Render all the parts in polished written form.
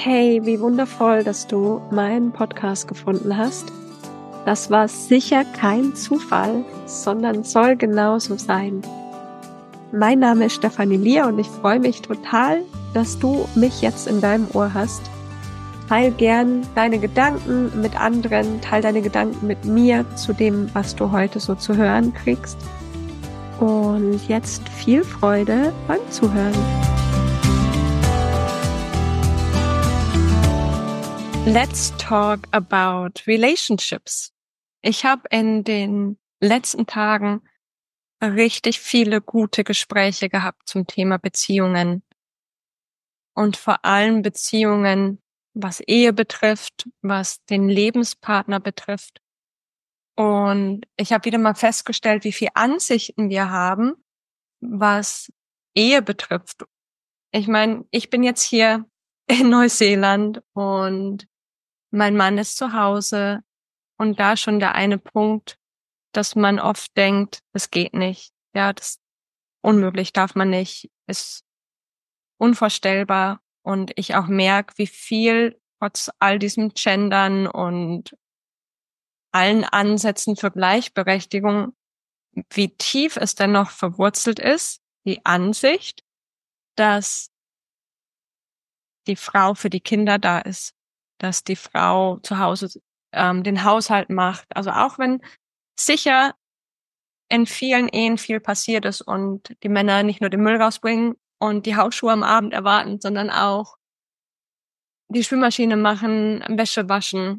Hey, wie wundervoll, dass du meinen Podcast gefunden hast. Das war sicher kein Zufall, sondern soll genauso sein. Mein Name ist Stefanie Lier und ich freue mich total, dass du mich jetzt in deinem Ohr hast. Teil gern deine Gedanken mit anderen, teil deine Gedanken mit mir zu dem, was du heute so zu hören kriegst. Und jetzt viel Freude beim Zuhören. Let's talk about relationships. Ich habe in den letzten Tagen richtig viele gute Gespräche gehabt zum Thema Beziehungen. Und vor allem Beziehungen, was Ehe betrifft, was den Lebenspartner betrifft. Und ich habe wieder mal festgestellt, wie viele Ansichten wir haben, was Ehe betrifft. Ich meine, ich bin jetzt hier in Neuseeland und mein Mann ist zu Hause und da schon der eine Punkt, dass man oft denkt, das geht nicht. Ja, das ist unmöglich, darf man nicht, ist unvorstellbar. Und ich auch merke, wie viel trotz all diesem Gendern und allen Ansätzen für Gleichberechtigung, wie tief es dennoch verwurzelt ist, die Ansicht, dass die Frau für die Kinder da ist, dass die Frau zu Hause den Haushalt macht. Also auch wenn sicher in vielen Ehen viel passiert ist und die Männer nicht nur den Müll rausbringen und die Hausschuhe am Abend erwarten, sondern auch die Spülmaschine machen, Wäsche waschen,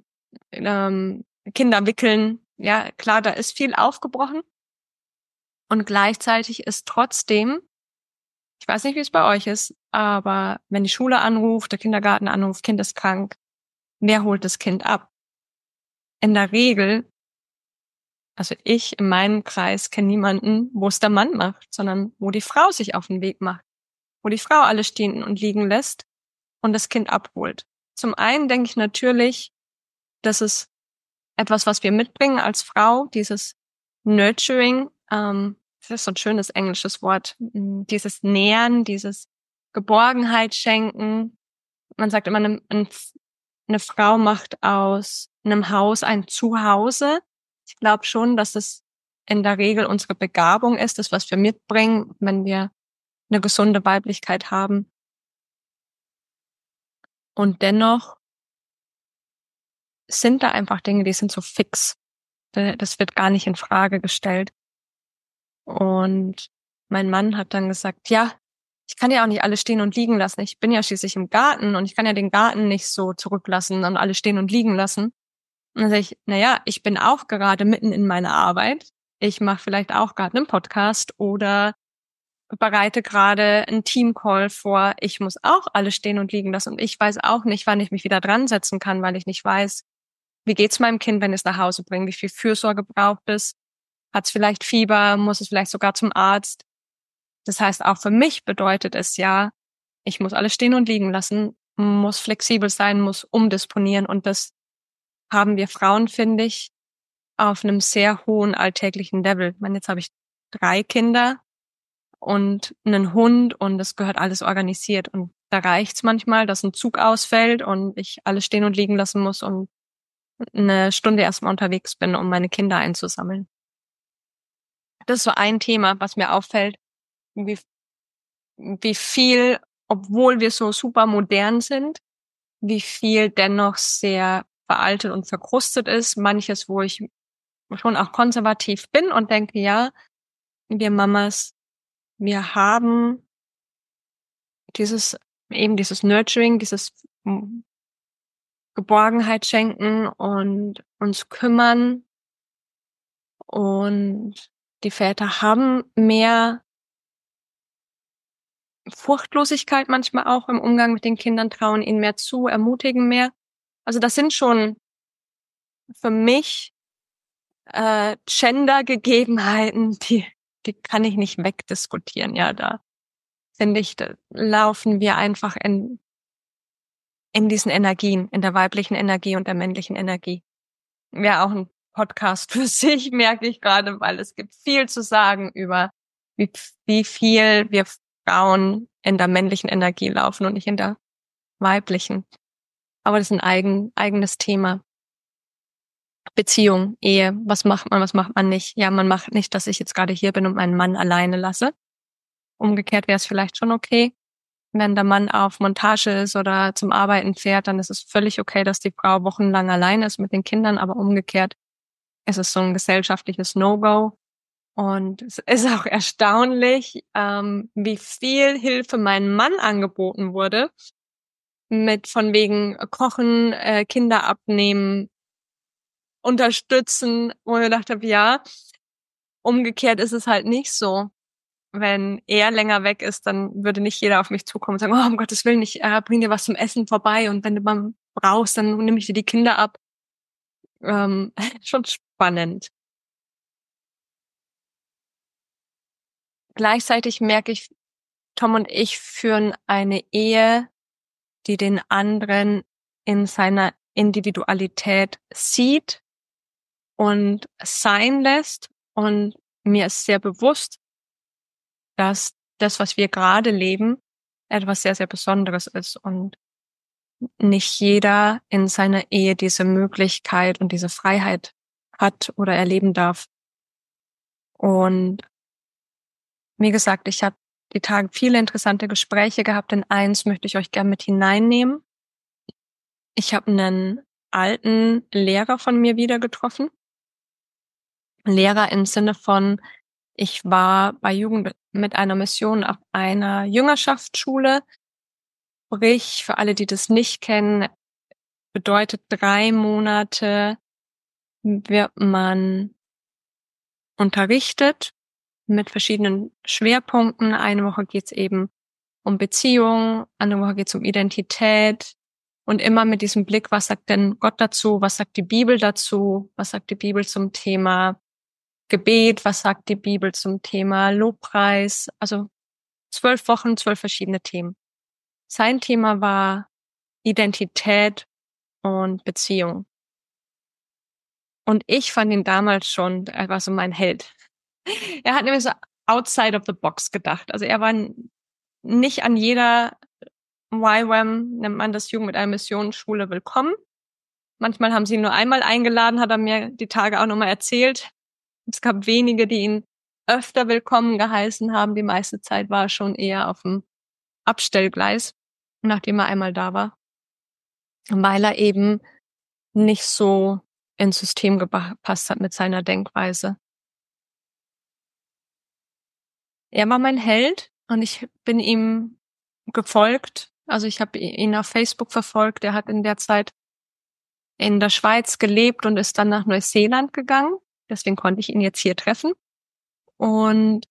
Kinder wickeln. Ja, klar, da ist viel aufgebrochen. Und gleichzeitig ist trotzdem, ich weiß nicht, wie es bei euch ist, aber wenn die Schule anruft, der Kindergarten anruft, Kind ist krank, wer holt das Kind ab? In der Regel, also ich in meinem Kreis kenne niemanden, wo es der Mann macht, sondern wo die Frau sich auf den Weg macht, wo die Frau alles stehen und liegen lässt und das Kind abholt. Zum einen denke ich natürlich, das ist etwas, was wir mitbringen als Frau, dieses Nurturing, das ist so ein schönes englisches Wort, dieses Nähern, dieses Geborgenheit schenken. Man sagt immer, eine Frau macht aus einem Haus ein Zuhause. Ich glaube schon, dass es in der Regel unsere Begabung ist, das, was wir mitbringen, wenn wir eine gesunde Weiblichkeit haben. Und dennoch sind da einfach Dinge, die sind so fix. Das wird gar nicht in Frage gestellt. Und mein Mann hat dann gesagt, ja, ich kann ja auch nicht alles stehen und liegen lassen. Ich bin ja schließlich im Garten und ich kann ja den Garten nicht so zurücklassen und alles stehen und liegen lassen. Und dann sage ich, naja, ich bin auch gerade mitten in meiner Arbeit. Ich mache vielleicht auch gerade einen Podcast oder bereite gerade einen Teamcall vor. Ich muss auch alles stehen und liegen lassen. Und ich weiß auch nicht, wann ich mich wieder dran setzen kann, weil ich nicht weiß, wie geht's meinem Kind, wenn ich es nach Hause bringe? Wie viel Fürsorge braucht es? Hat es vielleicht Fieber? Muss es vielleicht sogar zum Arzt? Das heißt, auch für mich bedeutet es ja, ich muss alles stehen und liegen lassen, muss flexibel sein, muss umdisponieren. Und das haben wir Frauen, finde ich, auf einem sehr hohen alltäglichen Level. Ich meine, jetzt habe ich 3 Kinder und einen Hund und das gehört alles organisiert. Und da reicht's manchmal, dass ein Zug ausfällt und ich alles stehen und liegen lassen muss und eine Stunde erstmal unterwegs bin, um meine Kinder einzusammeln. Das ist so ein Thema, was mir auffällt, wie viel, obwohl wir so super modern sind, wie viel dennoch sehr veraltet und verkrustet ist. Manches, wo ich schon auch konservativ bin und denke, ja, wir Mamas, wir haben dieses Nurturing, dieses Geborgenheit schenken und uns kümmern. Und die Väter haben mehr Furchtlosigkeit manchmal auch im Umgang mit den Kindern, trauen ihnen mehr zu, ermutigen mehr. Also das sind schon für mich Gender-Gegebenheiten, die kann ich nicht wegdiskutieren. Ja, da finde ich, da laufen wir einfach in diesen Energien, in der weiblichen Energie und der männlichen Energie. Wäre auch ein Podcast für sich, merke ich gerade, weil es gibt viel zu sagen über wie viel wir Frauen in der männlichen Energie laufen und nicht in der weiblichen. Aber das ist ein eigenes Thema. Beziehung, Ehe, was macht man nicht? Ja, man macht nicht, dass ich jetzt gerade hier bin und meinen Mann alleine lasse. Umgekehrt wäre es vielleicht schon okay, wenn der Mann auf Montage ist oder zum Arbeiten fährt, dann ist es völlig okay, dass die Frau wochenlang alleine ist mit den Kindern, aber umgekehrt ist es so ein gesellschaftliches No-Go. Und es ist auch erstaunlich, wie viel Hilfe meinem Mann angeboten wurde, mit von wegen Kochen, Kinder abnehmen, unterstützen, wo ich gedacht habe, ja, umgekehrt ist es halt nicht so. Wenn er länger weg ist, dann würde nicht jeder auf mich zukommen und sagen, oh, um Gottes Willen, ich bring dir was zum Essen vorbei und wenn du mal brauchst, dann nehme ich dir die Kinder ab. Schon spannend. Gleichzeitig merke ich, Tom und ich führen eine Ehe, die den anderen in seiner Individualität sieht und sein lässt. Und mir ist sehr bewusst, dass das, was wir gerade leben, etwas sehr, sehr Besonderes ist und nicht jeder in seiner Ehe diese Möglichkeit und diese Freiheit hat oder erleben darf. Und wie gesagt, ich habe die Tage viele interessante Gespräche gehabt. In eins möchte ich euch gerne mit hineinnehmen. Ich habe einen alten Lehrer von mir wieder getroffen. Lehrer im Sinne von, ich war bei Jugend mit einer Mission auf einer Jüngerschaftsschule. Sprich, für alle, die das nicht kennen, bedeutet 3 Monate wird man unterrichtet mit verschiedenen Schwerpunkten. Eine Woche geht's eben um Beziehung, andere Woche geht's um Identität und immer mit diesem Blick, was sagt denn Gott dazu, was sagt die Bibel dazu, was sagt die Bibel zum Thema Gebet, was sagt die Bibel zum Thema Lobpreis, also 12 Wochen, 12 verschiedene Themen. Sein Thema war Identität und Beziehung. Und ich fand ihn damals schon, er war so mein Held. Er hat nämlich so outside of the box gedacht. Also er war nicht an jeder YWAM, nennt man das, Jugend mit einer Missionsschule, willkommen. Manchmal haben sie ihn nur einmal eingeladen, hat er mir die Tage auch nochmal erzählt. Es gab wenige, die ihn öfter willkommen geheißen haben. Die meiste Zeit war er schon eher auf dem Abstellgleis, nachdem er einmal da war. Weil er eben nicht so ins System gepasst hat mit seiner Denkweise. Er war mein Held und ich bin ihm gefolgt. Also ich habe ihn auf Facebook verfolgt. Er hat in der Zeit in der Schweiz gelebt und ist dann nach Neuseeland gegangen. Deswegen konnte ich ihn jetzt hier treffen. Und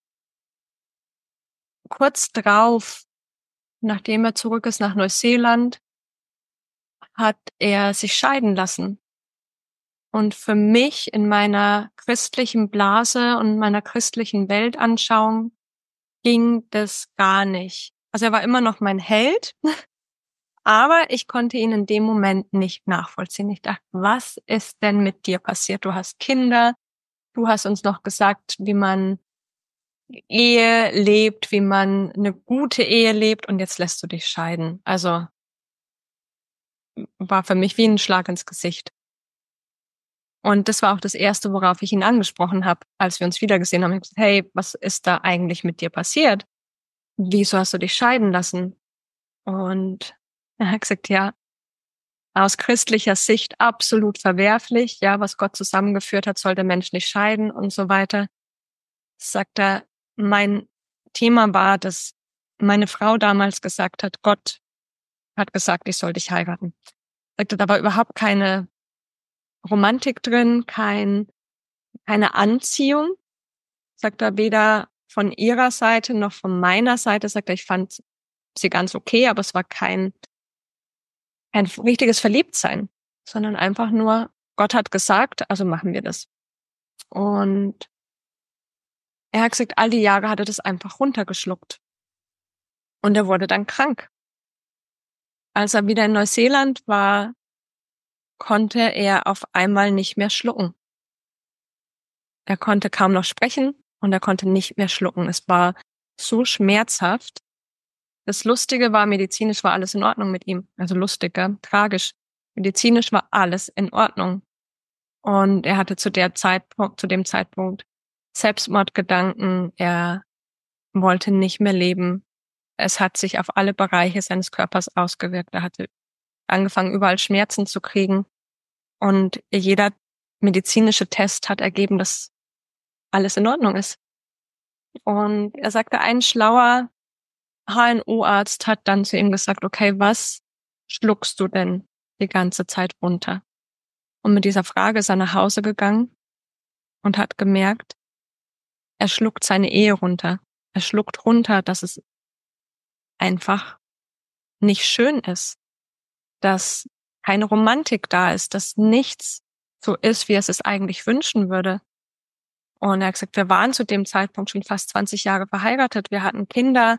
kurz drauf, nachdem er zurück ist nach Neuseeland, hat er sich scheiden lassen. Und für mich in meiner christlichen Blase und meiner christlichen Weltanschauung ging das gar nicht. Also er war immer noch mein Held, aber ich konnte ihn in dem Moment nicht nachvollziehen. Ich dachte, was ist denn mit dir passiert? Du hast Kinder, du hast uns noch gesagt, wie man Ehe lebt, wie man eine gute Ehe lebt und jetzt lässt du dich scheiden. Also war für mich wie ein Schlag ins Gesicht. Und das war auch das Erste, worauf ich ihn angesprochen habe, als wir uns wiedergesehen haben. Ich habe gesagt, hey, was ist da eigentlich mit dir passiert? Wieso hast du dich scheiden lassen? Und er hat gesagt, ja, aus christlicher Sicht absolut verwerflich. Ja, was Gott zusammengeführt hat, soll der Mensch nicht scheiden und so weiter. Sagt er, mein Thema war, dass meine Frau damals gesagt hat, Gott hat gesagt, ich soll dich heiraten. Sagt er, da war überhaupt keine Romantik drin, keine Anziehung. Sagt er, weder von ihrer Seite noch von meiner Seite. Sagt er, ich fand sie ganz okay, aber es war kein richtiges Verliebtsein, sondern einfach nur, Gott hat gesagt, also machen wir das. Und er hat gesagt, all die Jahre hat er das einfach runtergeschluckt. Und er wurde dann krank. Als er wieder in Neuseeland war, konnte er auf einmal nicht mehr schlucken. Er konnte kaum noch sprechen und er konnte nicht mehr schlucken. Es war so schmerzhaft. Das Lustige war, medizinisch war alles in Ordnung mit ihm. Also lustig, gell? Tragisch. Medizinisch war alles in Ordnung. Und er hatte zu dem Zeitpunkt Selbstmordgedanken. Er wollte nicht mehr leben. Es hat sich auf alle Bereiche seines Körpers ausgewirkt. Er hatte angefangen, überall Schmerzen zu kriegen. Und jeder medizinische Test hat ergeben, dass alles in Ordnung ist. Und er sagte, ein schlauer HNO-Arzt hat dann zu ihm gesagt, okay, was schluckst du denn die ganze Zeit runter? Und mit dieser Frage ist er nach Hause gegangen und hat gemerkt, er schluckt seine Ehe runter. Er schluckt runter, dass es einfach nicht schön ist, dass keine Romantik da ist, dass nichts so ist, wie er es eigentlich wünschen würde. Und er hat gesagt, wir waren zu dem Zeitpunkt schon fast 20 Jahre verheiratet. Wir hatten Kinder.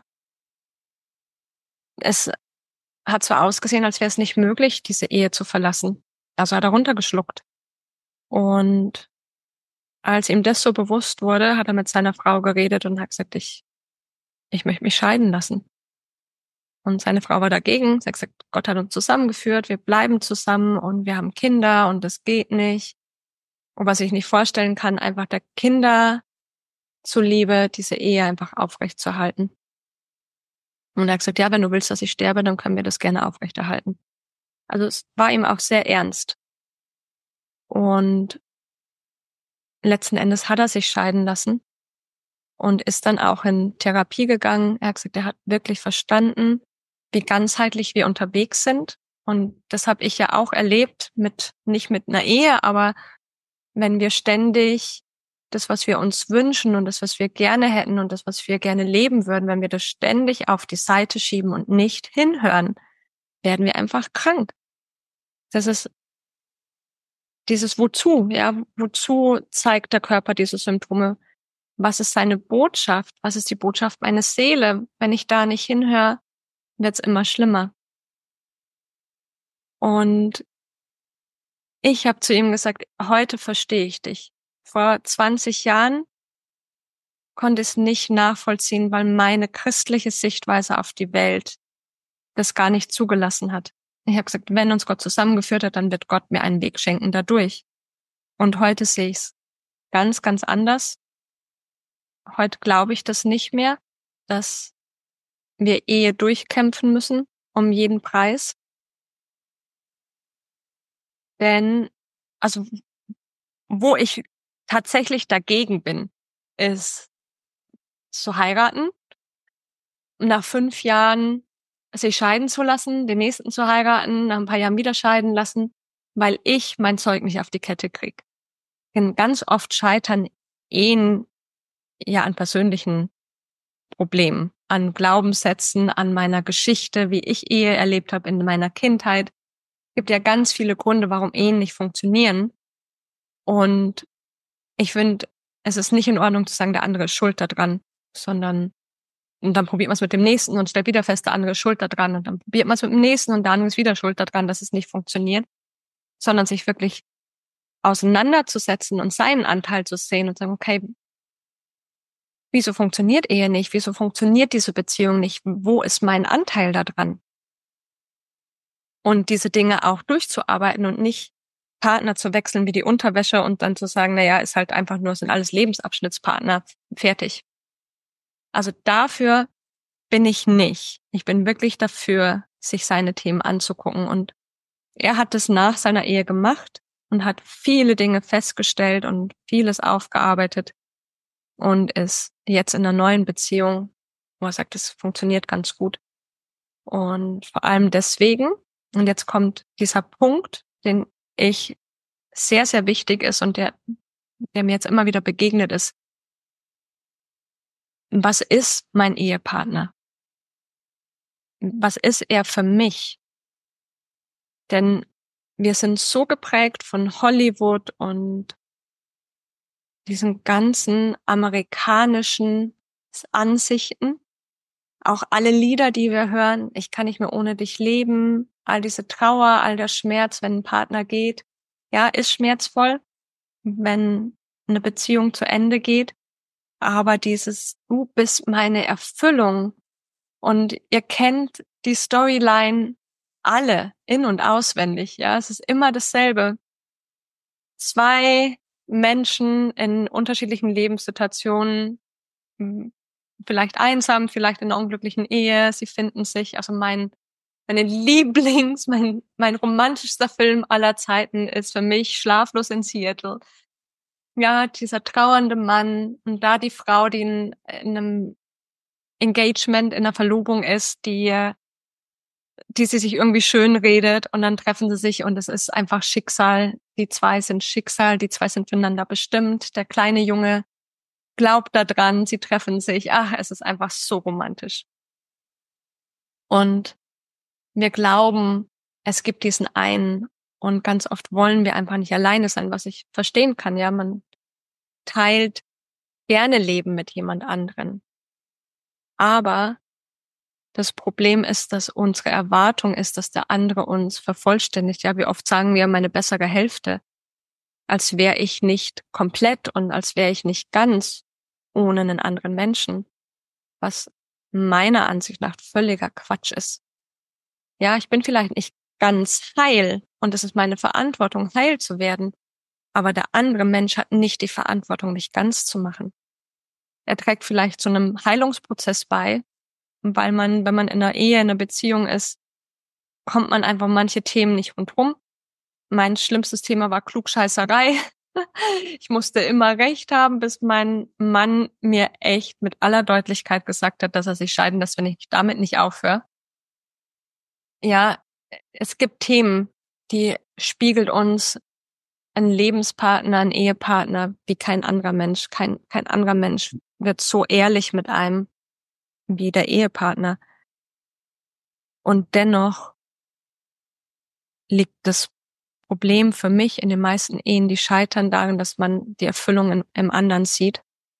Es hat so ausgesehen, als wäre es nicht möglich, diese Ehe zu verlassen. Also hat er runtergeschluckt. Und als ihm das so bewusst wurde, hat er mit seiner Frau geredet und hat gesagt, ich möchte mich scheiden lassen. Und seine Frau war dagegen. Sie hat gesagt, Gott hat uns zusammengeführt, wir bleiben zusammen und wir haben Kinder und das geht nicht. Und was ich nicht vorstellen kann, einfach der Kinder zuliebe, diese Ehe einfach aufrechtzuerhalten. Und er hat gesagt, ja, wenn du willst, dass ich sterbe, dann können wir das gerne aufrechterhalten. Also es war ihm auch sehr ernst. Und letzten Endes hat er sich scheiden lassen und ist dann auch in Therapie gegangen. Er hat gesagt, er hat wirklich verstanden, wie ganzheitlich wir unterwegs sind. Und das habe ich ja auch erlebt, nicht mit einer Ehe, aber wenn wir ständig das, was wir uns wünschen und das, was wir gerne hätten und das, was wir gerne leben würden, wenn wir das ständig auf die Seite schieben und nicht hinhören, werden wir einfach krank. Das ist dieses Wozu, ja, wozu zeigt der Körper diese Symptome? Was ist seine Botschaft? Was ist die Botschaft meiner Seele? Wenn ich da nicht hinhöre, wird's immer schlimmer. Und ich habe zu ihm gesagt, heute verstehe ich dich. Vor 20 Jahren konnte ich es nicht nachvollziehen, weil meine christliche Sichtweise auf die Welt das gar nicht zugelassen hat. Ich habe gesagt, wenn uns Gott zusammengeführt hat, dann wird Gott mir einen Weg schenken dadurch. Und heute sehe ich es ganz, ganz anders. Heute glaube ich das nicht mehr, dass wir Ehe durchkämpfen müssen, um jeden Preis. Denn, also, wo ich tatsächlich dagegen bin, ist zu heiraten, nach 5 Jahren sich scheiden zu lassen, den nächsten zu heiraten, nach ein paar Jahren wieder scheiden lassen, weil ich mein Zeug nicht auf die Kette krieg. Denn ganz oft scheitern Ehen ja an persönlichen Problemen, an Glaubenssätzen, an meiner Geschichte, wie ich Ehe erlebt habe in meiner Kindheit. Es gibt ja ganz viele Gründe, warum Ehen nicht funktionieren. Und ich finde, es ist nicht in Ordnung zu sagen, der andere ist schuld daran, sondern und dann probiert man es mit dem nächsten und stellt wieder fest, der andere ist schuld daran und dann probiert man es mit dem nächsten und der andere ist wieder schuld daran, dass es nicht funktioniert, sondern sich wirklich auseinanderzusetzen und seinen Anteil zu sehen und sagen, okay, wieso funktioniert Ehe nicht? Wieso funktioniert diese Beziehung nicht? Wo ist mein Anteil daran? Und diese Dinge auch durchzuarbeiten und nicht Partner zu wechseln wie die Unterwäsche und dann zu sagen, naja, ist halt einfach nur, sind alles Lebensabschnittspartner, fertig. Also dafür bin ich nicht. Ich bin wirklich dafür, sich seine Themen anzugucken. Und er hat es nach seiner Ehe gemacht und hat viele Dinge festgestellt und vieles aufgearbeitet und ist jetzt in einer neuen Beziehung, wo er sagt, es funktioniert ganz gut. Und vor allem deswegen, und jetzt kommt dieser Punkt, den ich sehr, sehr wichtig ist und der mir jetzt immer wieder begegnet ist. Was ist mein Ehepartner? Was ist er für mich? Denn wir sind so geprägt von Hollywood und diesen ganzen amerikanischen Ansichten. Auch alle Lieder, die wir hören, ich kann nicht mehr ohne dich leben, all diese Trauer, all der Schmerz, wenn ein Partner geht. Ja, ist schmerzvoll, wenn eine Beziehung zu Ende geht. Aber dieses, du bist meine Erfüllung Und ihr kennt die Storyline alle in- und auswendig, ja. Es ist immer dasselbe. 2 Menschen in unterschiedlichen Lebenssituationen, vielleicht einsam, vielleicht in einer unglücklichen Ehe. Sie finden sich, also mein romantischster Film aller Zeiten ist für mich Schlaflos in Seattle. Ja, dieser trauernde Mann und da die Frau, die in einem Engagement, in einer Verlobung ist, die sie sich irgendwie schön redet und dann treffen sie sich und es ist einfach Schicksal. Die 2 sind Schicksal, die 2 sind füreinander bestimmt. Der kleine Junge glaubt daran, sie treffen sich. Ach, es ist einfach so romantisch. Und wir glauben, es gibt diesen einen und ganz oft wollen wir einfach nicht alleine sein, was ich verstehen kann. Ja, man teilt gerne Leben mit jemand anderen. Aber das Problem ist, dass unsere Erwartung ist, dass der andere uns vervollständigt. Ja, wie oft sagen wir meine bessere Hälfte, als wäre ich nicht komplett und als wäre ich nicht ganz ohne einen anderen Menschen, was meiner Ansicht nach völliger Quatsch ist. Ja, ich bin vielleicht nicht ganz heil und es ist meine Verantwortung, heil zu werden, aber der andere Mensch hat nicht die Verantwortung, mich ganz zu machen. Er trägt vielleicht zu einem Heilungsprozess bei, weil man, wenn man in einer Ehe, in einer Beziehung ist, kommt man einfach manche Themen nicht rundherum. Mein schlimmstes Thema war Klugscheißerei. Ich musste immer recht haben, bis mein Mann mir echt mit aller Deutlichkeit gesagt hat, dass er sich scheiden lässt, wenn ich damit nicht aufhöre. Ja, es gibt Themen, die spiegelt uns ein Lebenspartner, ein Ehepartner wie kein anderer Mensch. Kein anderer Mensch wird so ehrlich mit einem wie der Ehepartner. Und dennoch liegt das Problem für mich in den meisten Ehen, die scheitern darin, dass man die Erfüllung im anderen sieht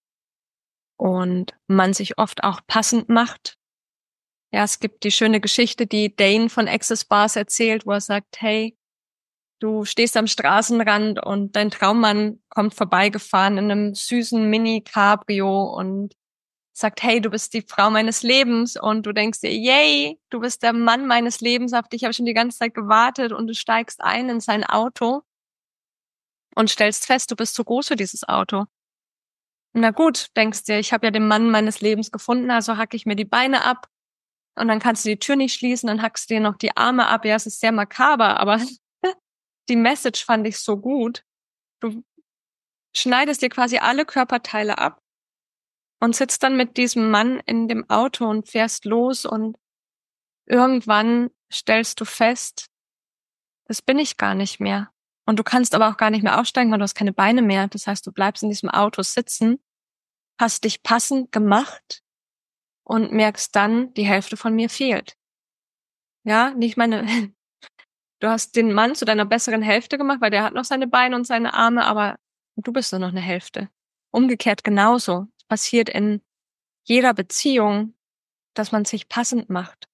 und man sich oft auch passend macht. Ja, es gibt die schöne Geschichte, die Dane von Access Bars erzählt, wo er sagt, hey, du stehst am Straßenrand und dein Traummann kommt vorbeigefahren in einem süßen Mini-Cabrio und sagt, hey, du bist die Frau meines Lebens und du denkst dir, yay, du bist der Mann meines Lebens, auf dich habe ich schon die ganze Zeit gewartet und du steigst ein in sein Auto und stellst fest, du bist zu groß für dieses Auto. Na gut, denkst dir, ich habe ja den Mann meines Lebens gefunden, also hacke ich mir die Beine ab und dann kannst du die Tür nicht schließen, dann hackst du dir noch die Arme ab. Ja, es ist sehr makaber, aber die Message fand ich so gut. Du schneidest dir quasi alle Körperteile ab und sitzt dann mit diesem Mann in dem Auto und fährst los und irgendwann stellst du fest, das bin ich gar nicht mehr. Und du kannst aber auch gar nicht mehr aufsteigen, weil du hast keine Beine mehr. Das heißt, du bleibst in diesem Auto sitzen, hast dich passend gemacht und merkst dann, die Hälfte von mir fehlt. Ja, nicht meine, du hast den Mann zu deiner besseren Hälfte gemacht, weil der hat noch seine Beine und seine Arme, aber du bist nur noch eine Hälfte. Umgekehrt genauso. Es passiert in jeder Beziehung, dass man sich passend macht.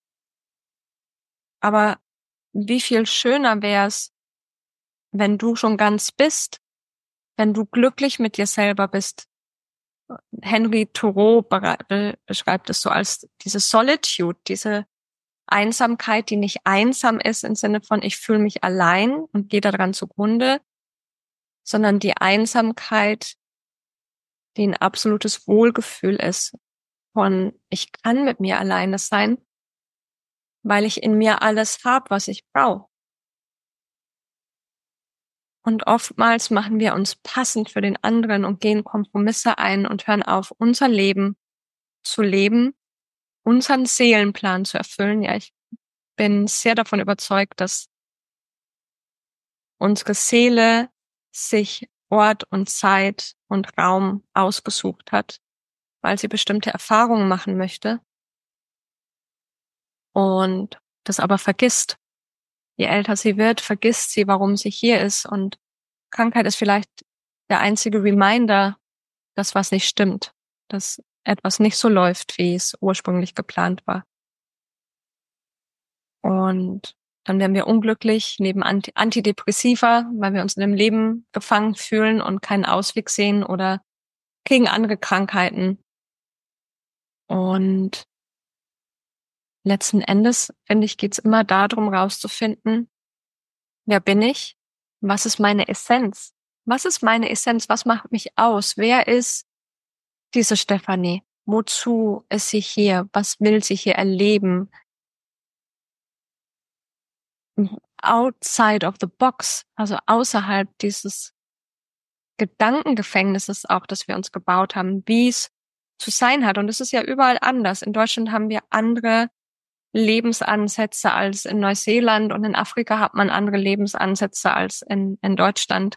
Aber wie viel schöner wär's, wenn du schon ganz bist, wenn du glücklich mit dir selber bist. Henry Thoreau beschreibt es so als diese Solitude, diese Einsamkeit, die nicht einsam ist im Sinne von ich fühle mich allein und gehe daran zugrunde, sondern die Einsamkeit, die ein absolutes Wohlgefühl ist von ich kann mit mir alleine sein, weil ich in mir alles habe, was ich brauche. Und oftmals machen wir uns passend für den anderen und gehen Kompromisse ein und hören auf, unser Leben zu leben, unseren Seelenplan zu erfüllen. Ja, ich bin sehr davon überzeugt, dass unsere Seele sich Ort und Zeit und Raum ausgesucht hat, weil sie bestimmte Erfahrungen machen möchte und das aber vergisst. Je älter sie wird, vergisst sie, warum sie hier ist und Krankheit ist vielleicht der einzige Reminder, dass was nicht stimmt, dass etwas nicht so läuft, wie es ursprünglich geplant war. Und dann werden wir unglücklich neben Antidepressiva, weil wir uns in dem Leben gefangen fühlen und keinen Ausweg sehen oder kriegen andere Krankheiten. Und letzten Endes, finde ich, geht's immer darum, rauszufinden, wer bin ich? Was ist meine Essenz? Was ist meine Essenz? Was macht mich aus? Wer ist diese Stefanie? Wozu ist sie hier? Was will sie hier erleben? Outside of the box, also außerhalb dieses Gedankengefängnisses auch, das wir uns gebaut haben, wie es zu sein hat. Und es ist ja überall anders. In Deutschland haben wir andere Lebensansätze als in Neuseeland und in Afrika hat man andere Lebensansätze als in Deutschland.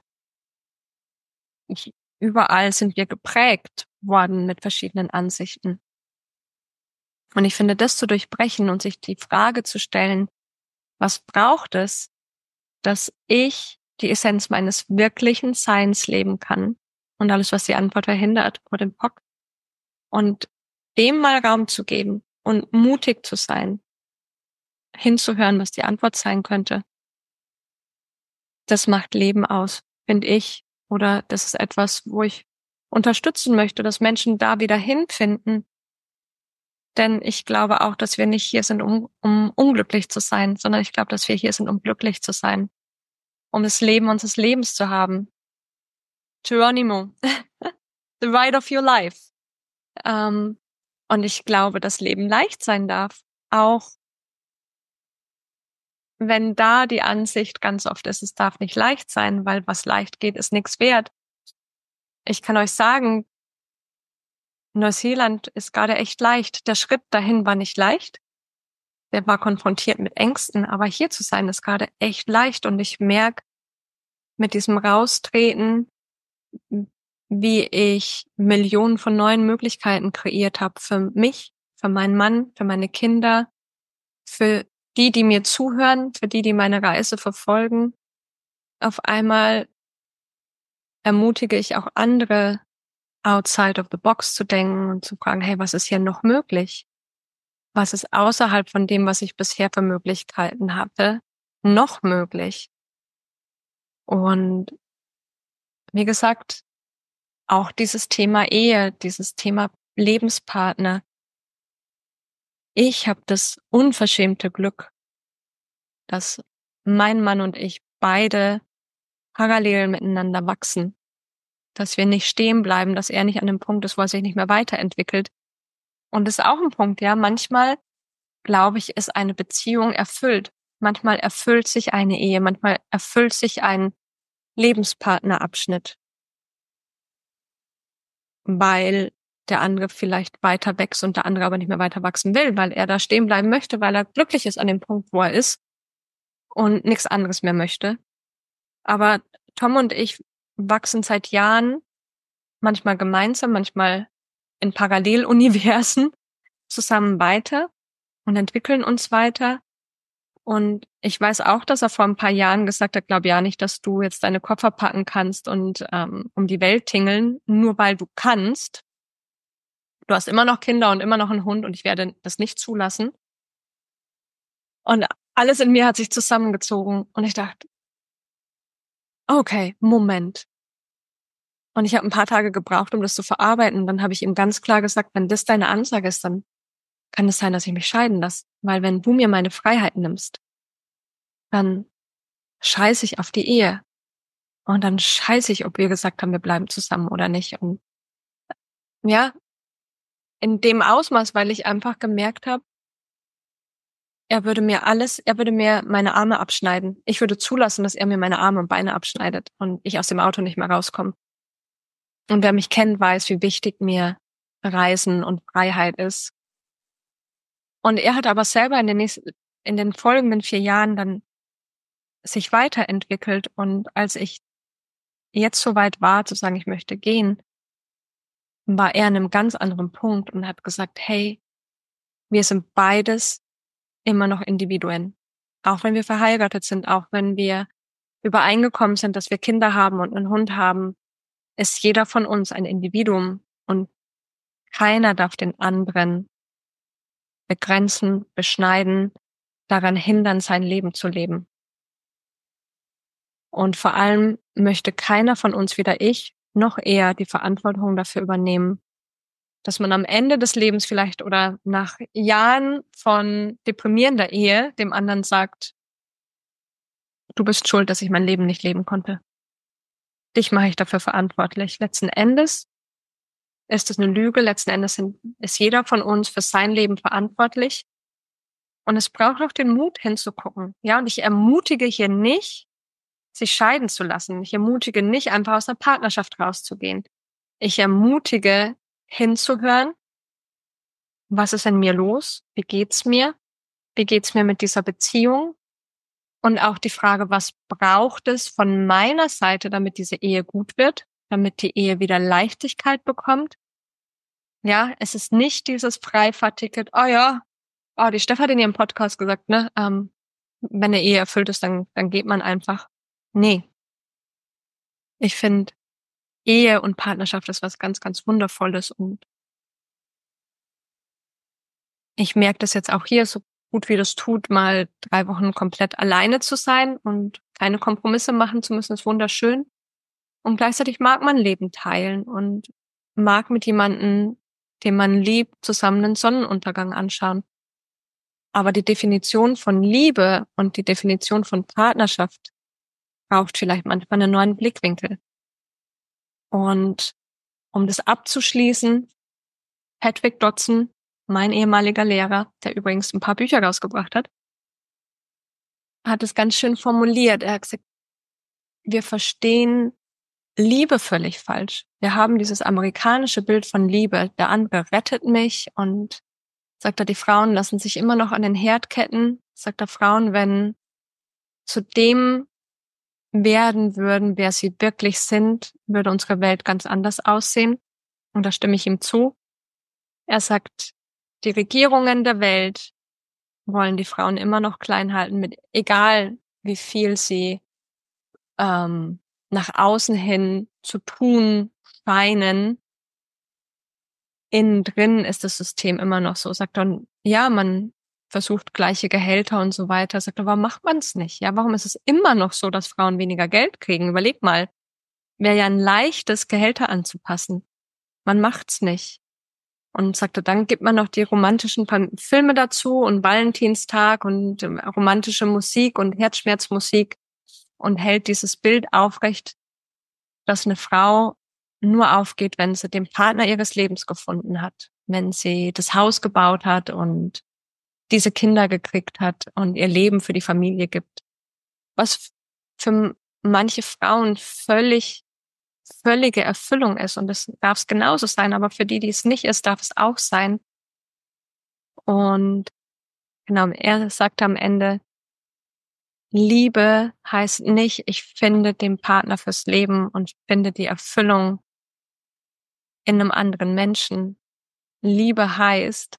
Überall sind wir geprägt worden mit verschiedenen Ansichten. Und ich finde, das zu durchbrechen und sich die Frage zu stellen, was braucht es, dass ich die Essenz meines wirklichen Seins leben kann und alles, was die Antwort verhindert oder den Bock. Und dem mal Raum zu geben und mutig zu sein, hinzuhören, was die Antwort sein könnte. Das macht Leben aus, finde ich. Oder das ist etwas, wo ich unterstützen möchte, dass Menschen da wieder hinfinden. Denn ich glaube auch, dass wir nicht hier sind, um unglücklich zu sein, sondern ich glaube, dass wir hier sind, um glücklich zu sein. Um das Leben unseres Lebens zu haben. Geronimo. The ride of your life. Und ich glaube, dass Leben leicht sein darf. Auch wenn da die Ansicht ganz oft ist, es darf nicht leicht sein, weil was leicht geht, ist nichts wert. Ich kann euch sagen, Neuseeland ist gerade echt leicht. Der Schritt dahin war nicht leicht. Der war konfrontiert mit Ängsten, aber hier zu sein ist gerade echt leicht und ich merke mit diesem Raustreten, wie ich Millionen von neuen Möglichkeiten kreiert habe für mich, für meinen Mann, für meine Kinder, für die mir zuhören, für die meine Reise verfolgen. Auf einmal ermutige ich auch andere, outside of the box zu denken und zu fragen, hey, was ist hier noch möglich? Was ist außerhalb von dem, was ich bisher für Möglichkeiten hatte, noch möglich? Und wie gesagt, auch dieses Thema Ehe, dieses Thema Lebenspartner. Ich habe das unverschämte Glück, dass mein Mann und ich beide parallel miteinander wachsen, dass wir nicht stehen bleiben, dass er nicht an dem Punkt ist, wo er sich nicht mehr weiterentwickelt. Und das ist auch ein Punkt, ja. Manchmal, glaube ich, ist eine Beziehung erfüllt. Manchmal erfüllt sich eine Ehe, manchmal erfüllt sich ein Lebenspartnerabschnitt, weil der andere vielleicht weiter wächst und der andere aber nicht mehr weiter wachsen will, weil er da stehen bleiben möchte, weil er glücklich ist an dem Punkt, wo er ist und nichts anderes mehr möchte. Aber Tom und ich wachsen seit Jahren, manchmal gemeinsam, manchmal in Paralleluniversen zusammen weiter und entwickeln uns weiter. Und ich weiß auch, dass er vor ein paar Jahren gesagt hat, glaub ja nicht, dass du jetzt deine Koffer packen kannst und um die Welt tingeln, nur weil du kannst. Du hast immer noch Kinder und immer noch einen Hund und ich werde das nicht zulassen. Und alles in mir hat sich zusammengezogen und ich dachte, okay, Moment. Und ich habe ein paar Tage gebraucht, um das zu verarbeiten. Dann habe ich ihm ganz klar gesagt, wenn das deine Ansage ist, dann kann es sein, dass ich mich scheiden lasse. Weil wenn du mir meine Freiheit nimmst, dann scheiße ich auf die Ehe. Und dann scheiße ich, ob wir gesagt haben, wir bleiben zusammen oder nicht. Und ja, in dem Ausmaß, weil ich einfach gemerkt habe, er würde mir meine Arme abschneiden. Ich würde zulassen, dass er mir meine Arme und Beine abschneidet und ich aus dem Auto nicht mehr rauskomme. Und wer mich kennt, weiß, wie wichtig mir Reisen und Freiheit ist. Und er hat aber selber in den folgenden 4 Jahren dann sich weiterentwickelt. Und als ich jetzt so weit war, zu sagen, ich möchte gehen, war er an einem ganz anderen Punkt und hat gesagt, hey, wir sind beides immer noch Individuen. Auch wenn wir verheiratet sind, auch wenn wir übereingekommen sind, dass wir Kinder haben und einen Hund haben, ist jeder von uns ein Individuum und keiner darf den anderen begrenzen, beschneiden, daran hindern, sein Leben zu leben. Und vor allem möchte keiner von uns, weder ich noch er, die Verantwortung dafür übernehmen, dass man am Ende des Lebens vielleicht oder nach Jahren von deprimierender Ehe dem anderen sagt, du bist schuld, dass ich mein Leben nicht leben konnte. Dich mache ich dafür verantwortlich. Letzten Endes ist es eine Lüge. Letzten Endes ist jeder von uns für sein Leben verantwortlich. Und es braucht auch den Mut hinzugucken. Ja, und ich ermutige hier nicht, sich scheiden zu lassen. Ich ermutige nicht, einfach aus der Partnerschaft rauszugehen. Ich ermutige, hinzuhören. Was ist in mir los? Wie geht's mir? Wie geht's mir mit dieser Beziehung? Und auch die Frage, was braucht es von meiner Seite, damit diese Ehe gut wird, damit die Ehe wieder Leichtigkeit bekommt? Ja, es ist nicht dieses Freifahrtticket, oh ja, oh, die Steph hat in ihrem Podcast gesagt, ne, wenn eine Ehe erfüllt ist, dann geht man einfach. Nee, ich finde, Ehe und Partnerschaft ist was ganz, ganz Wundervolles und ich merke das jetzt auch hier, so gut wie das tut, mal 3 Wochen komplett alleine zu sein und keine Kompromisse machen zu müssen, ist wunderschön. Und gleichzeitig mag man Leben teilen und mag mit jemandem, den man liebt, zusammen einen Sonnenuntergang anschauen. Aber die Definition von Liebe und die Definition von Partnerschaft braucht vielleicht manchmal einen neuen Blickwinkel. Und um das abzuschließen, Patrick Dodson, mein ehemaliger Lehrer, der übrigens ein paar Bücher rausgebracht hat es ganz schön formuliert. Er hat gesagt, wir verstehen Liebe völlig falsch. Wir haben dieses amerikanische Bild von Liebe. Der andere rettet mich und sagt er, die Frauen lassen sich immer noch an den Herd ketten. Sagt er, Frauen, wenn zu dem werden würden, wer sie wirklich sind, würde unsere Welt ganz anders aussehen. Und da stimme ich ihm zu. Er sagt, die Regierungen der Welt wollen die Frauen immer noch klein halten, mit egal wie viel sie nach außen hin zu tun scheinen. Innen drin ist das System immer noch so. Sagt dann, ja, man versucht gleiche Gehälter und so weiter. Sagt er, warum macht man es nicht? Ja, warum ist es immer noch so, dass Frauen weniger Geld kriegen? Überleg mal, wäre ja ein leichtes, Gehälter anzupassen. Man macht's nicht. Und sagte, dann gibt man noch die romantischen Filme dazu und Valentinstag und romantische Musik und Herzschmerzmusik und hält dieses Bild aufrecht, dass eine Frau nur aufgeht, wenn sie den Partner ihres Lebens gefunden hat, wenn sie das Haus gebaut hat und diese Kinder gekriegt hat und ihr Leben für die Familie gibt. Was für manche Frauen völlige Erfüllung ist. Und das darf es genauso sein, aber für die, die es nicht ist, darf es auch sein. Und genau, er sagte am Ende, Liebe heißt nicht, ich finde den Partner fürs Leben und finde die Erfüllung in einem anderen Menschen. Liebe heißt,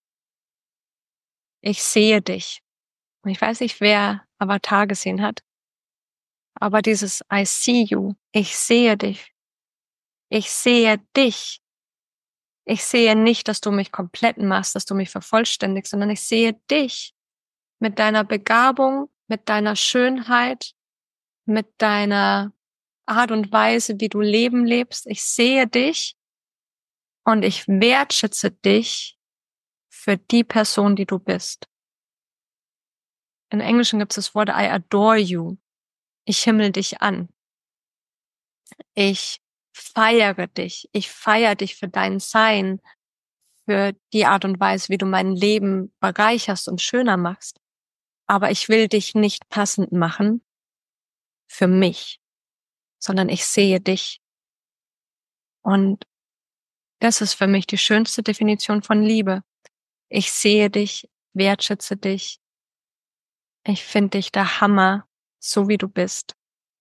ich sehe dich. Und ich weiß nicht, wer Avatar gesehen hat, aber dieses I see you, ich sehe dich. Ich sehe dich. Ich sehe nicht, dass du mich komplett machst, dass du mich vervollständigst, sondern ich sehe dich mit deiner Begabung, mit deiner Schönheit, mit deiner Art und Weise, wie du Leben lebst. Ich sehe dich und ich wertschätze dich für die Person, die du bist. In Englischen gibt es das Wort I adore you. Ich himmel dich an. Ich feiere dich. Ich feiere dich für dein Sein, für die Art und Weise, wie du mein Leben bereicherst und schöner machst. Aber ich will dich nicht passend machen für mich, sondern ich sehe dich. Und das ist für mich die schönste Definition von Liebe. Ich sehe dich, wertschätze dich. Ich finde dich der Hammer, so wie du bist.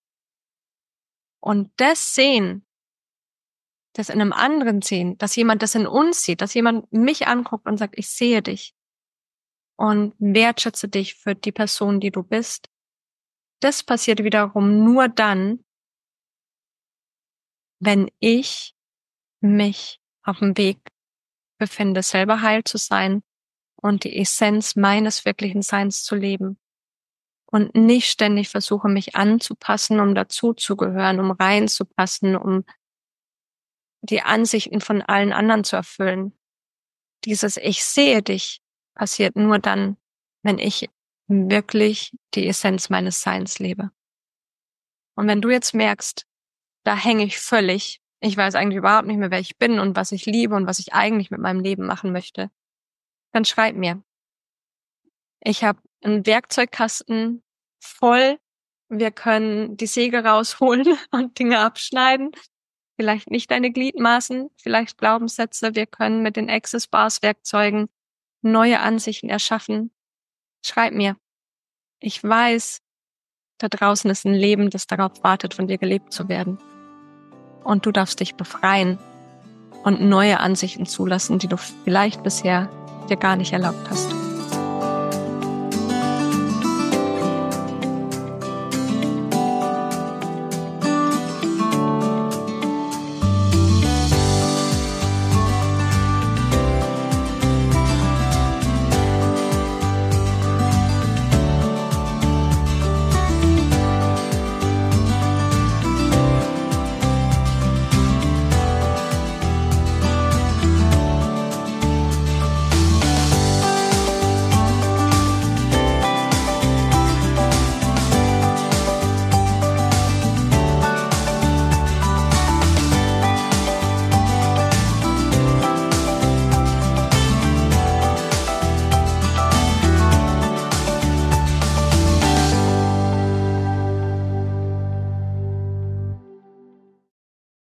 Und das Sehen, das in einem anderen sehen, dass jemand das in uns sieht, dass jemand mich anguckt und sagt, ich sehe dich und wertschätze dich für die Person, die du bist. Das passiert wiederum nur dann, wenn ich mich auf dem Weg befinde, selber heil zu sein und die Essenz meines wirklichen Seins zu leben und nicht ständig versuche, mich anzupassen, um dazuzugehören, um reinzupassen, um die Ansichten von allen anderen zu erfüllen. Dieses Ich sehe dich passiert nur dann, wenn ich wirklich die Essenz meines Seins lebe. Und wenn du jetzt merkst, da hänge ich völlig, ich weiß eigentlich überhaupt nicht mehr, wer ich bin und was ich liebe und was ich eigentlich mit meinem Leben machen möchte, dann schreib mir. Ich habe einen Werkzeugkasten voll. Wir können die Säge rausholen und Dinge abschneiden. Vielleicht nicht deine Gliedmaßen, vielleicht Glaubenssätze. Wir können mit den Access Bars Werkzeugen neue Ansichten erschaffen. Schreib mir. Ich weiß, da draußen ist ein Leben, das darauf wartet, von dir gelebt zu werden. Und du darfst dich befreien und neue Ansichten zulassen, die du vielleicht bisher dir gar nicht erlaubt hast.